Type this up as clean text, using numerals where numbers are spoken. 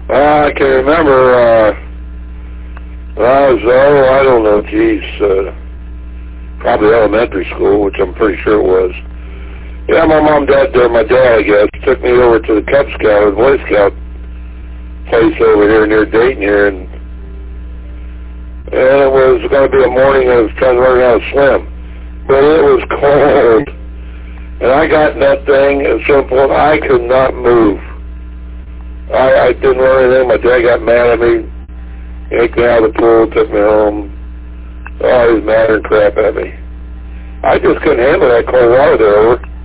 I can remember when I was, I don't know, probably elementary school, which I'm pretty sure it was. Yeah, my mom and dad, my dad, I guess, took me over to the Cub Scout or Boy Scout place over here near Dayton here, and it was going to be a morning I was trying to learn how to swim. But it was cold, and I got in that thing at some point, I could not move. I didn't learn anything. My dad got mad at me, yanked me out of the pool, took me home. Oh, he was mad and crap at me. I just couldn't handle that cold water there over.